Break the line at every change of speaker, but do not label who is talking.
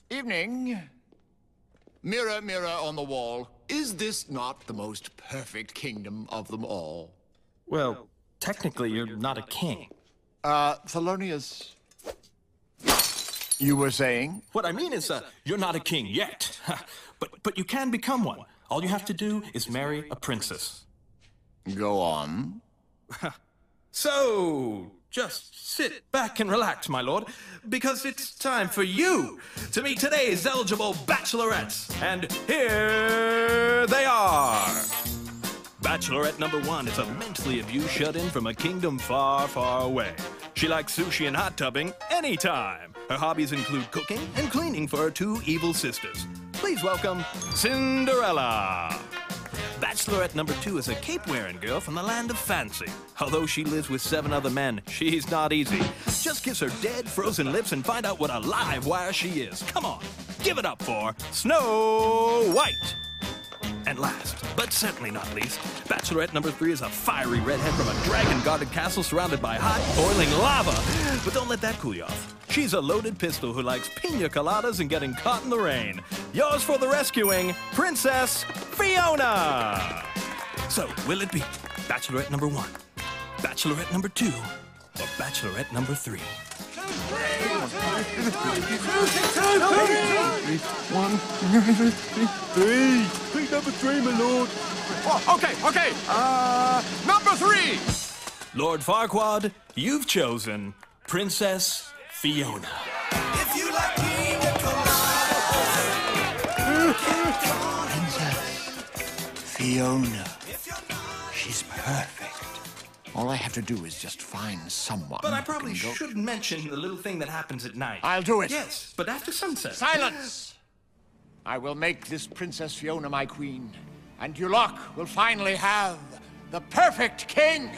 Evening. Mirror, mirror on the wall, is this not the most perfect kingdom of them all?
Well, technically, you're not a king.
Thelonious, you were saying?
What I mean is, you're not a king yet. But you can become one. All you have to do is marry a princess.
Go on.
So, just sit back and relax, my lord, because it's time for you to meet today's eligible bachelorettes. And here they are. Bachelorette number 1 is a mentally abused shut-in from a kingdom far, far away. She likes sushi and hot tubbing anytime. Her hobbies include cooking and cleaning for her 2 evil sisters. Please welcome Cinderella. Bachelorette number 2 is a cape-wearing girl from the land of fancy. Although she lives with 7 other men, she's not easy. Just kiss her dead, frozen lips and find out what a live wire she is. Come on, give it up for Snow White. And last, but certainly not least, Bachelorette number 3 is a fiery redhead from a dragon-guarded castle surrounded by hot, boiling lava. But don't let that cool you off. She's a loaded pistol who likes pina coladas and getting caught in the rain. Yours for the rescuing, Princess Fiona! So, will it be Bachelorette number 1, Bachelorette number 2, or Bachelorette number 3?
Pick number 3, my lord.
Oh, okay. Number 3!
Lord Farquaad, you've chosen Princess Fiona.
If you like pina coladas,
Princess Fiona. She's perfect. All I have to do is just find someone.
But I
who
probably
can go-
shouldn't mention the little thing that happens at night.
I'll do it.
Yes, but after sunset.
Silence! I will make this Princess Fiona my queen, and Duloc will finally have the perfect king!